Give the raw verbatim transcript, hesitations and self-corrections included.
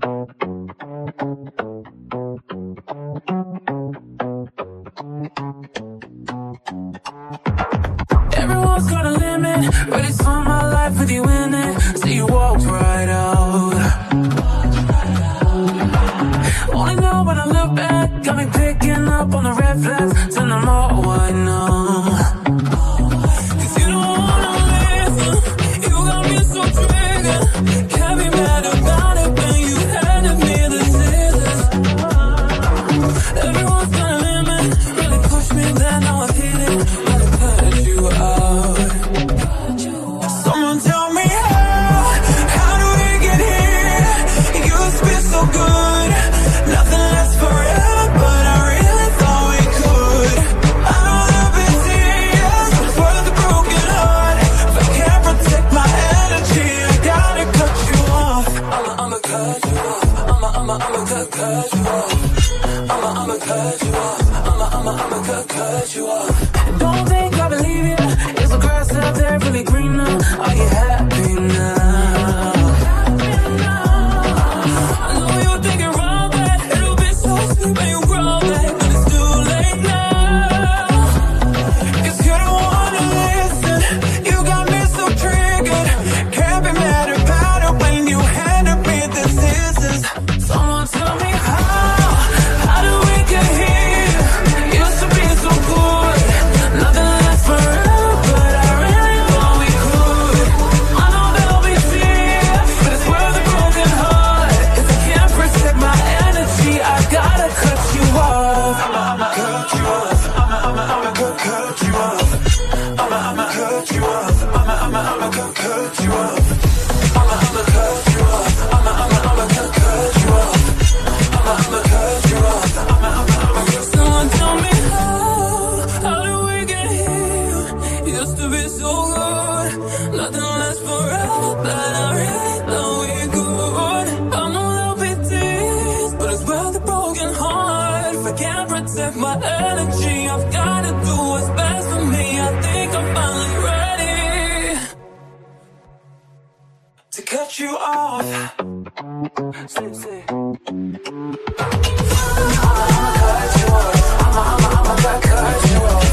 Everyone's got a limit, but it's on my life with you in it. So you walked right out. Only know when I look back, got me picking up on the red flags, turn them all I know. Cause you don't wanna listen, you got me so triggered. Can't be mad about it when you handed me the scissors. Everyone's got a limit, really pushed me there, now I've hit it. Really cut you out. Someone tell me how, how do we get here? You used to be so good, nothing lasts forever, but I really thought we could. I know there'll be tears, but it's worth a broken heart. If I can't protect my energy, I gotta cut you off. I'ma, I'ma cut you off. I'ma, I'ma, I'ma cut, cut you off. I'ma, I'ma cut you off. I'ma, I'ma, I'ma cut, cut you off. Don't think I believe you. Is the grass out there really greener? Are you happy now? I know you were thinking wrong, but it'll be so sweet when you grow back, but it's too late now. Cause you don't wanna listen, you got me so triggered. Can't be mad about it when you handed me the scissors. Someone tell me how, how do we get here? Used to be so good, nothing lasts forever, but I really thought we could. I know there'll be tears, but it's worth a broken heart. If I can't protect my energy, I gotta cut you off. I'ma, I'ma cut you off. I'ma, I'ma, I'ma cut, cut you off. I'ma, I'ma cut you off. I'ma, I'ma, I'ma cut, cut you off. I'ma, I'ma cut you off. I'ma, I'ma, I'ma cut, cut you off. I'ma, I'ma cut you off. I'ma, I'ma, I'ma cut. Someone tell me how, how do we get here? Used to be so good, nothing lasts forever, but I really thought we could. I know there'll be tears, but it's worth a broken heart. If I can't protect my energy, I've gotta do what's best for me. I think I'm finally ready to cut you off. Say, say. I'ma, I'ma cut you off. I'ma, I'ma, I'ma cut, cut you off.